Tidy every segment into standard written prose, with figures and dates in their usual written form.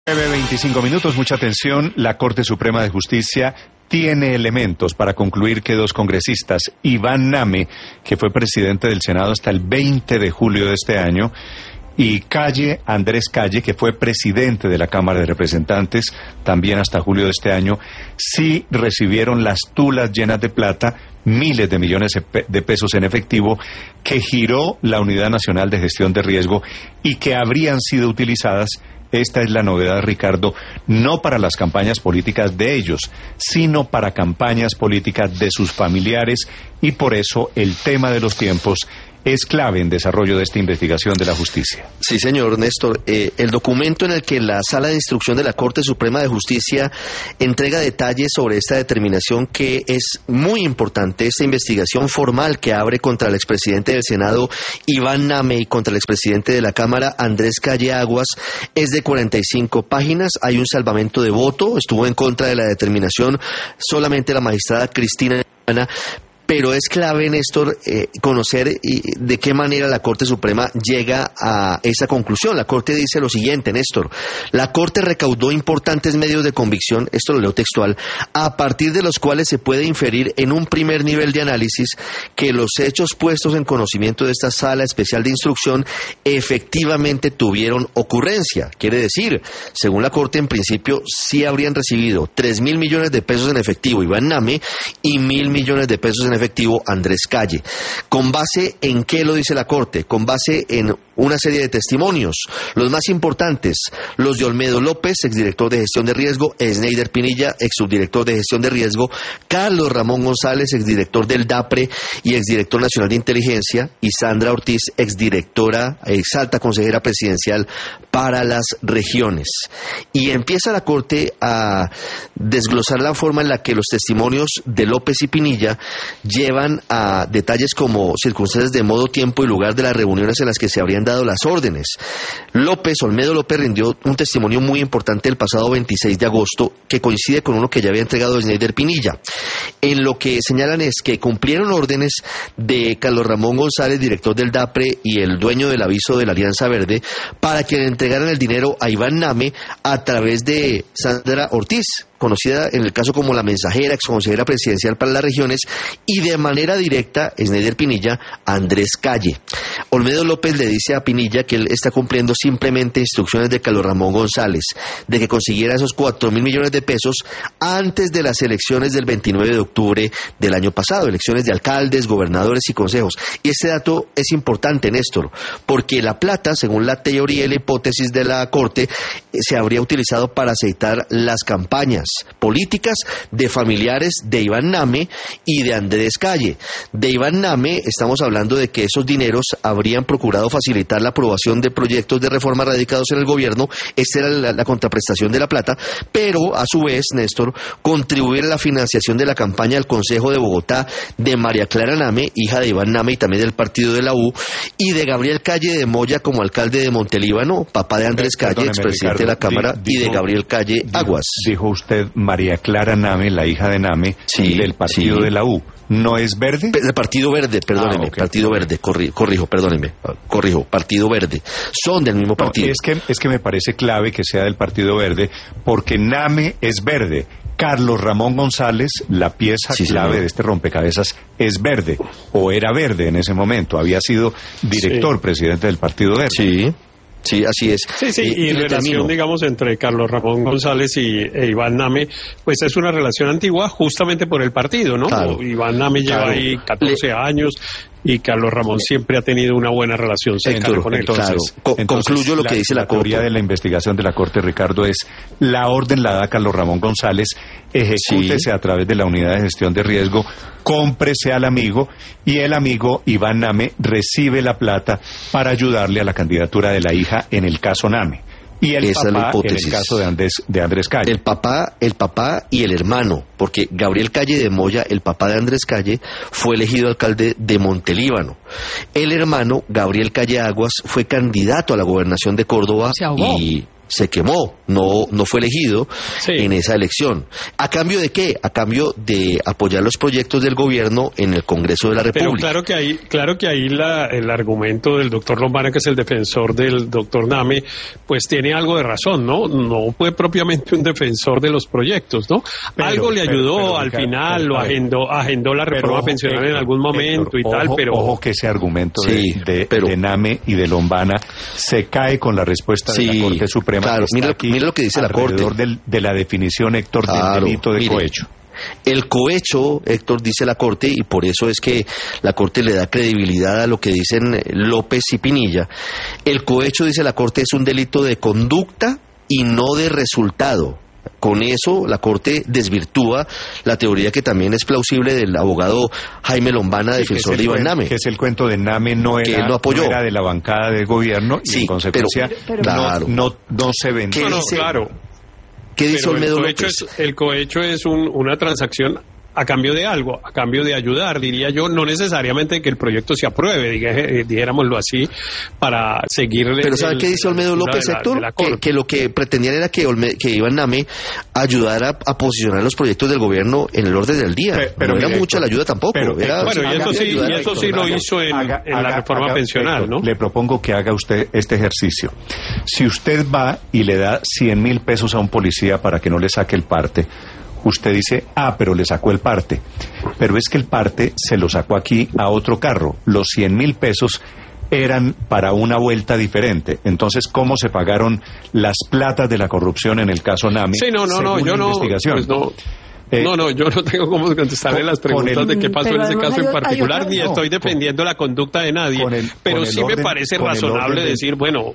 9:25, mucha atención. La Corte Suprema de Justicia tiene elementos para concluir que dos congresistas, Iván Name, que fue presidente del Senado hasta el 20 de julio de este año, y Andrés Calle, que fue presidente de la Cámara de Representantes también hasta julio de este año, sí recibieron las tulas llenas de plata, miles de millones de pesos en efectivo, que giró la Unidad Nacional de Gestión de Riesgo y que habrían sido utilizadas. Esta es la novedad, Ricardo, no para las campañas políticas de ellos, sino para campañas políticas de sus familiares, y por eso el tema de los tiempos es clave en desarrollo de esta investigación de la justicia. Sí, señor Néstor. El documento en el que la Sala de Instrucción de la Corte Suprema de Justicia entrega detalles sobre esta determinación, que es muy importante, esta investigación formal que abre contra el expresidente del Senado, Iván Name, y contra el expresidente de la Cámara, Andrés Calle Aguas, es de 45 páginas. Hay un salvamento de voto, estuvo en contra de la determinación solamente la magistrada Cristina. Pero es clave, Néstor, conocer de qué manera la Corte Suprema llega a esa conclusión. La Corte dice lo siguiente, Néstor: la Corte recaudó importantes medios de convicción, esto lo leo textual, a partir de los cuales se puede inferir en un primer nivel de análisis que los hechos puestos en conocimiento de esta Sala Especial de Instrucción efectivamente tuvieron ocurrencia. Quiere decir, según la Corte, en principio sí habrían recibido 3.000 millones de pesos en efectivo Iván Name y 1.000 millones de pesos en efectivo Andrés Calle. ¿Con base en qué lo dice la Corte? Con base en una serie de testimonios. Los más importantes, los de Olmedo López, exdirector de Gestión de Riesgo; Sneider Pinilla, exsubdirector de Gestión de Riesgo; Carlos Ramón González, exdirector del DAPRE y exdirector nacional de Inteligencia; y Sandra Ortiz, exdirectora, exalta consejera presidencial para las regiones. Y empieza la Corte a desglosar la forma en la que los testimonios de López y Pinilla llevan a detalles como circunstancias de modo, tiempo y lugar de las reuniones en las que se habrían dado las órdenes. Olmedo López rindió un testimonio muy importante el pasado 26 de agosto, que coincide con uno que ya había entregado Sneider Pinilla. En lo que señalan es que cumplieron órdenes de Carlos Ramón González, director del DAPRE y el dueño del aviso de la Alianza Verde, para que le entregaran el dinero a Iván Name a través de Sandra Ortiz, conocida en el caso como la mensajera, exconsejera presidencial para las regiones, y de manera directa, Sneider Pinilla, a Andrés Calle. Olmedo López le dice a Pinilla que él está cumpliendo simplemente instrucciones de Carlos Ramón González, de que consiguiera esos 4.000 millones de pesos antes de las elecciones del 29 de octubre del año pasado, elecciones de alcaldes, gobernadores y consejos. Y este dato es importante, Néstor, porque la plata, según la teoría y la hipótesis de la Corte, se habría utilizado para aceitar las campañas políticas de familiares de Iván Name y de Andrés Calle. De Iván Name estamos hablando de que esos dineros habrían procurado facilitar la aprobación de proyectos de reforma radicados en el gobierno. Esta era la contraprestación de la plata, pero a su vez, Néstor, contribuir a la financiación de la campaña del Consejo de Bogotá de María Clara Name, hija de Iván Name y también del partido de la U, y de Gabriel Calle de Moya como alcalde de Montelíbano, papá de Andrés Calle, expresidente de la Cámara, y de Gabriel Calle Aguas. Dijo usted María Clara Name, la hija de Name, sí, del partido de la U. ¿No es verde? El Partido Verde, perdóneme, okay. Partido Verde, corrijo, Partido Verde. Son del mismo partido. No, es que me parece clave que sea del Partido Verde, porque Name es verde. Carlos Ramón González, la pieza clave de este rompecabezas, es verde, o era verde en ese momento, había sido director, presidente del Partido Verde. Sí, así es. Sí, y relación, digamos, entre Carlos Ramón González e Iván Name, pues es una relación antigua justamente por el partido, ¿no? Claro. Iván Name lleva ahí 14 años y Carlos Ramón siempre ha tenido una buena relación cercana con él. Entonces, concluyo lo que dice la Corte. La teoría de la investigación de la Corte, Ricardo, es: la orden la da Carlos Ramón González, ejecútese a través de la Unidad de Gestión de Riesgo, cómprese al amigo, y el amigo, Iván Name, recibe la plata para ayudarle a la candidatura de la hija en el caso Name. Y el papá en el caso de Andrés Calle. El papá y el hermano, porque Gabriel Calle de Moya, el papá de Andrés Calle, fue elegido alcalde de Montelíbano. El hermano, Gabriel Calle Aguas, fue candidato a la gobernación de Córdoba. Se ahogó. Y se quemó, no fue elegido en esa elección. ¿A cambio de qué? A cambio de apoyar los proyectos del gobierno en el Congreso de la República. Pero claro que ahí el argumento del doctor Lombana, que es el defensor del doctor Name, pues tiene algo de razón, ¿no? No fue propiamente un defensor de los proyectos, ¿no? Algo le ayudó al final, lo agendó la reforma pensional en algún momento y tal, pero... Ojo que ese argumento de Name y de Lombana se cae con la respuesta de la Corte Suprema. Claro, mira lo que dice la Corte. De la definición, Héctor, del delito de cohecho. El cohecho, Héctor, dice la Corte, y por eso es que la Corte le da credibilidad a lo que dicen López y Pinilla. El cohecho, dice la Corte, es un delito de conducta y no de resultado. Con eso la Corte desvirtúa la teoría que también es plausible del abogado Jaime Lombana, defensor de Iván Name. Que es el cuento de Name, no era de la bancada del gobierno, y en consecuencia no se vendió. ¿Qué dice Olmedo López? El cohecho es una transacción a cambio de algo, a cambio de ayudar, diría yo, no necesariamente que el proyecto se apruebe, dijéramoslo así, para seguir... Pero ¿sabe qué dice Olmedo López, Héctor? Que lo que pretendían era que Iván Name ayudara a posicionar los proyectos del gobierno en el orden del día. Pero no era mucha la ayuda tampoco. Y eso sí lo hizo en la reforma pensional, ¿no? Le propongo que haga usted este ejercicio. Si usted va y le da 100,000 pesos a un policía para que no le saque el parte, usted dice, pero le sacó el parte. Pero es que el parte se lo sacó aquí a otro carro. Los 100,000 pesos eran para una vuelta diferente. Entonces, ¿cómo se pagaron las platas de la corrupción en el caso Name? Sí, yo no tengo cómo contestarle las preguntas de qué pasó en ese caso en particular, ni estoy defendiendo la conducta de nadie. Pero sí me parece razonable decir, bueno...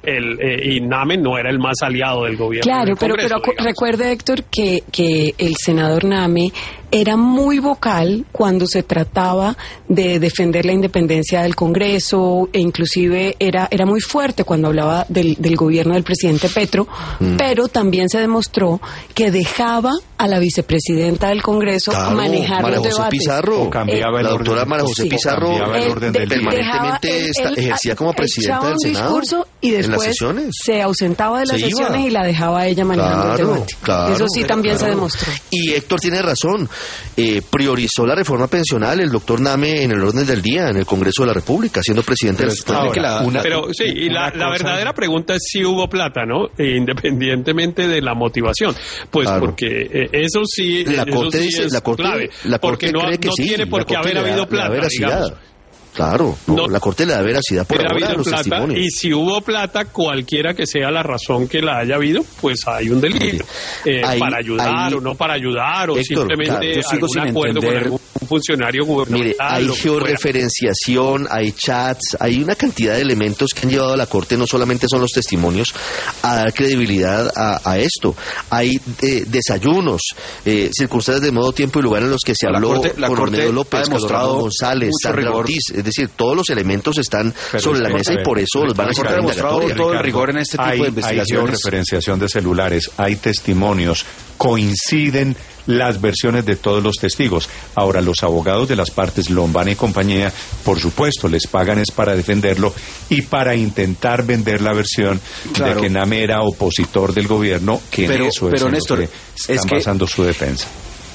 y Name no era el más aliado del gobierno. Claro, pero recuerde, Héctor, que el senador Name era muy vocal cuando se trataba de defender la independencia del Congreso, e inclusive era muy fuerte cuando hablaba del gobierno del presidente Petro, pero también se demostró que dejaba a la vicepresidenta del Congreso manejar los debates. Pizarro, cambiaba la doctora María José Pizarro permanentemente ejercía como presidenta del Senado discurso y después se ausentaba de las sesiones y la dejaba a ella manejando el debate. Eso sí también se demostró. Y Héctor tiene razón. Priorizó la reforma pensional el doctor Name en el orden del día en el Congreso de la República, siendo presidente de la República. Pero sí, y la verdadera pregunta es si hubo plata, ¿no? Independientemente de la motivación. Pues porque eso sí, la Corte dice, la Corte, clave. La Corte porque no tiene por qué haber habido plata, digamos. Claro, la Corte le da veracidad por ahora a los testimonios. Y si hubo plata, cualquiera que sea la razón que la haya habido, pues hay un delito. Para ayudar o no para ayudar, o Héctor, simplemente algún acuerdo con algún funcionario gubernamental. Mire, hay georreferenciación, hay chats, hay una cantidad de elementos que han llevado a la Corte, no solamente son los testimonios, a dar credibilidad a esto. Hay desayunos, circunstancias de modo, tiempo y lugar en los que se habló con Olmedo López, Carlos Ramón González, Sandra Ortiz. Es decir, todos los elementos están sobre la mesa y por eso los van a citar indagatoria. Todo el rigor en este tipo de investigaciones. Hay georreferenciación de celulares, hay testimonios, coinciden las versiones de todos los testigos. Ahora, los abogados de las partes, Lombana y compañía, por supuesto, les pagan es para defenderlo y para intentar vender la versión de que Name era opositor del gobierno, que en eso es Néstor, lo que están basando su defensa.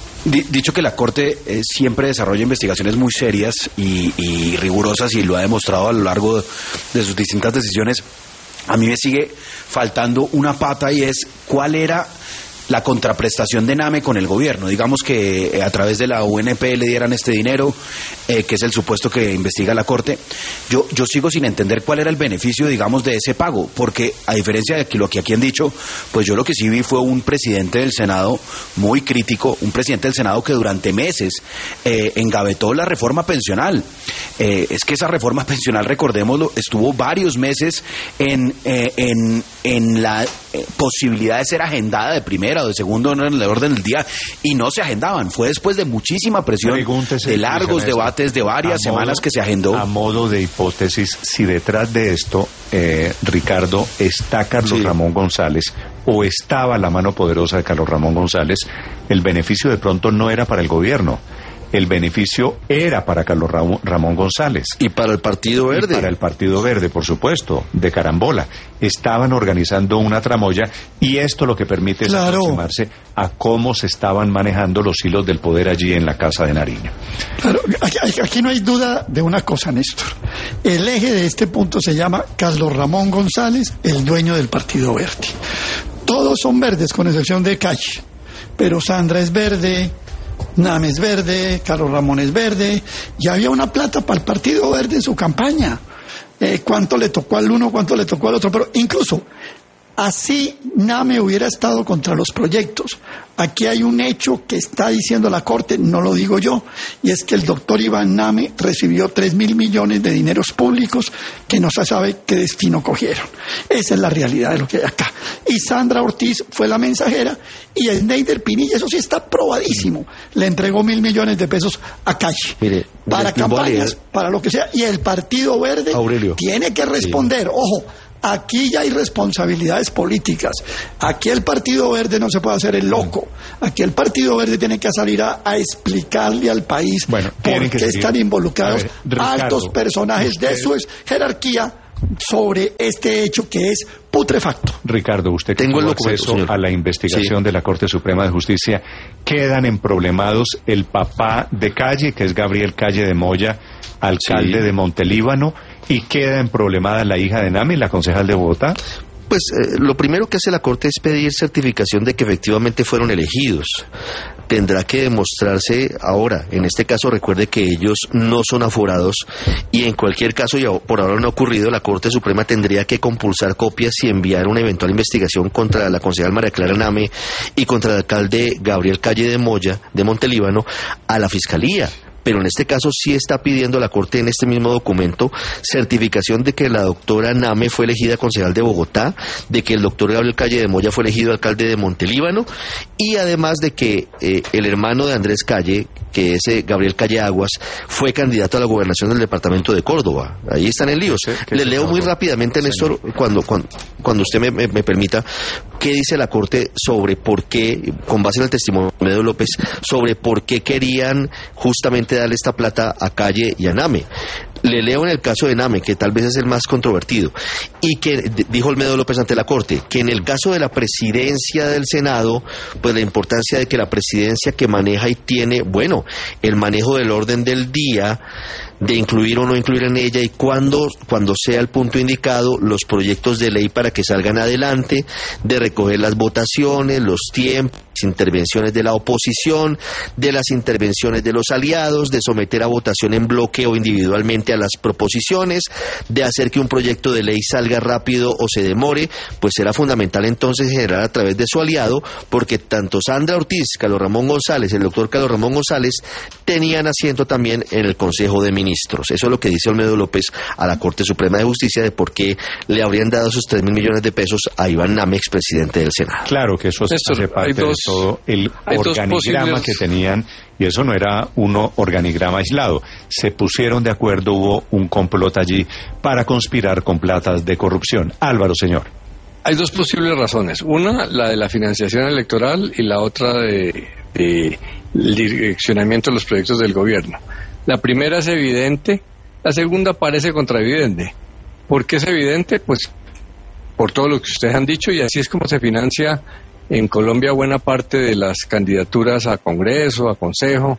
Dicho que la Corte siempre desarrolla investigaciones muy serias y rigurosas, y lo ha demostrado a lo largo de sus distintas decisiones, a mí me sigue faltando una pata, y es cuál era la contraprestación de Name con el gobierno. Digamos que a través de la UNP le dieran este dinero, que es el supuesto que investiga la Corte. Yo sigo sin entender cuál era el beneficio, digamos, de ese pago, porque a diferencia de lo que aquí han dicho, pues yo lo que sí vi fue un presidente del Senado muy crítico, un presidente del Senado que durante meses engavetó la reforma pensional. Es que esa reforma pensional, recordémoslo, estuvo varios meses en la posibilidad de ser agendada de primera o de segundo en el orden del día, y no se agendaban. Fue después de muchísima presión, de largos debates, de varias semanas que se agendó. A modo de hipótesis, si detrás de esto, Ricardo, está Carlos Ramón González, o estaba la mano poderosa de Carlos Ramón González, el beneficio de pronto no era para el gobierno, el beneficio era para Carlos Ramón González. Y para el Partido Verde. Y para el Partido Verde, por supuesto, de carambola. Estaban organizando una tramoya y esto lo que permite es aproximarse a cómo se estaban manejando los hilos del poder allí en la Casa de Nariño. Claro, aquí no hay duda de una cosa, Néstor. El eje de este punto se llama Carlos Ramón González, el dueño del Partido Verde. Todos son verdes, con excepción de Calle. Pero Sandra es verde, Name es verde, Carlos Ramón es verde, y había una plata para el Partido Verde en su campaña. Cuánto le tocó al uno, cuánto le tocó al otro, pero incluso así Name hubiera estado contra los proyectos. Aquí hay un hecho que está diciendo la Corte, no lo digo yo, y es que el doctor Iván Name recibió 3.000 millones de dineros públicos que no se sabe qué destino cogieron. Esa es la realidad de lo que hay acá. Y Sandra Ortiz fue la mensajera, y Sneider Pinilla, eso sí está probadísimo, le entregó 1.000 millones de pesos a Calle. Para campañas, para lo que sea, y el Partido Verde tiene que responder, ojo. Aquí ya hay responsabilidades políticas. Aquí el Partido Verde no se puede hacer el loco. Aquí el Partido Verde tiene que salir a explicarle al país por qué están involucrados altos personajes de su jerarquía sobre este hecho que es putrefacto. Ricardo, usted que tuvo acceso a la investigación de la Corte Suprema de Justicia, quedan emproblemados el papá de Calle, que es Gabriel Calle de Moya, alcalde de Montelíbano, y queda emproblemada la hija de Name, la concejal de Bogotá. Pues lo primero que hace la Corte es pedir certificación de que efectivamente fueron elegidos. Tendrá que demostrarse ahora. En este caso, recuerde que ellos no son aforados y en cualquier caso, y por ahora no ha ocurrido, la Corte Suprema tendría que compulsar copias y enviar una eventual investigación contra la concejal María Clara Name y contra el alcalde Gabriel Calle de Moya, de Montelíbano, a la Fiscalía. Pero en este caso sí está pidiendo la Corte en este mismo documento certificación de que la doctora Name fue elegida concejal de Bogotá, de que el doctor Gabriel Calle de Moya fue elegido alcalde de Montelíbano y además de que el hermano de Andrés Calle, que es Gabriel Calle Aguas, fue candidato a la gobernación del departamento de Córdoba. Ahí están en líos. Les leo muy rápidamente, Néstor, cuando usted me permita, qué dice la Corte sobre por qué, con base en el testimonio de Medo López, sobre por qué querían justamente darle esta plata a Calle y a Name. Le leo en el caso de Name, que tal vez es el más controvertido, y que dijo Olmedo López ante la Corte, que en el caso de la presidencia del Senado, pues la importancia de que la presidencia que maneja y tiene, bueno, el manejo del orden del día, de incluir o no incluir en ella y cuando sea el punto indicado, los proyectos de ley para que salgan adelante, de recoger las votaciones, los tiempos, intervenciones de la oposición, de las intervenciones de los aliados, de someter a votación en bloque o individualmente a las proposiciones, de hacer que un proyecto de ley salga rápido o se demore, pues será fundamental entonces generar a través de su aliado, porque tanto Sandra Ortiz, Carlos Ramón González, el doctor Carlos Ramón González, tenían asiento también en el Consejo de Ministros. Eso es lo que dice Olmedo López a la Corte Suprema de Justicia de por qué le habrían dado esos 3.000 millones de pesos a Iván Name, expresidente del Senado. Claro que eso hace parte de todo el organigrama que tenían, y eso no era un organigrama aislado. Se pusieron de acuerdo, hubo un complot allí para conspirar con platas de corrupción. Álvaro, señor. Hay dos posibles razones. Una, la de la financiación electoral, y la otra de direccionamiento de los proyectos del gobierno. La primera es evidente, la segunda parece contraevidente. ¿Por qué es evidente? Pues por todo lo que ustedes han dicho, y así es como se financia en Colombia buena parte de las candidaturas a Congreso, a Consejo.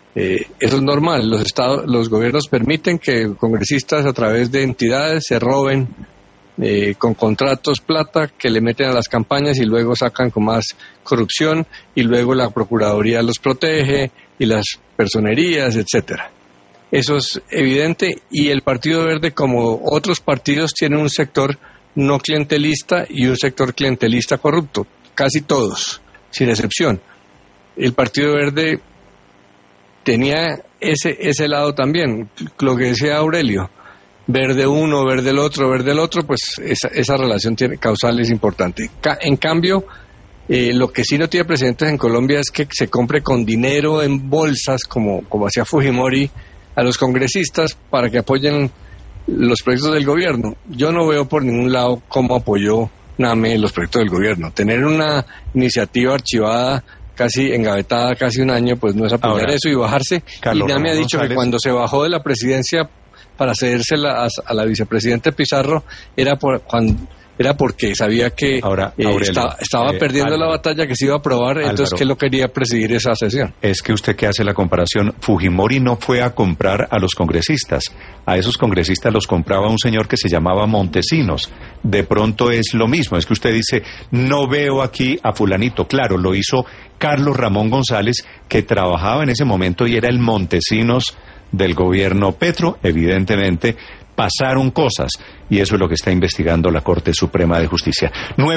Eso es normal. Los gobiernos permiten que congresistas a través de entidades se roben con contratos plata que le meten a las campañas y luego sacan con más corrupción y luego la Procuraduría los protege y las personerías, etcétera. Eso es evidente, y el Partido Verde, como otros partidos, tiene un sector no clientelista y un sector clientelista corrupto. Casi todos, sin excepción. El Partido Verde tenía ese lado también, lo que decía Aurelio, verde uno, verde el otro, pues esa relación causal es importante. En cambio, lo que sí no tiene precedentes en Colombia es que se compre con dinero en bolsas, como hacía Fujimori, a los congresistas para que apoyen los proyectos del gobierno. Yo no veo por ningún lado cómo apoyó Name los proyectos del gobierno. Tener una iniciativa archivada casi engavetada casi un año, pues no es apoyar ahora, eso y bajarse. Carlos y ya me ha Ramón dicho González, que cuando se bajó de la presidencia para cedérsela a la vicepresidenta Pizarro era porque sabía que estaba perdiendo Álvaro, la batalla, que se iba a aprobar, entonces Álvaro, que lo quería presidir esa sesión. Es que usted que hace la comparación, Fujimori no fue a comprar a los congresistas. A esos congresistas los compraba un señor que se llamaba Montesinos. De pronto es lo mismo, es que usted dice, no veo aquí a fulanito. Claro, lo hizo Carlos Ramón González, que trabajaba en ese momento y era el Montesinos del gobierno Petro. Evidentemente pasaron cosas y eso es lo que está investigando la Corte Suprema de Justicia.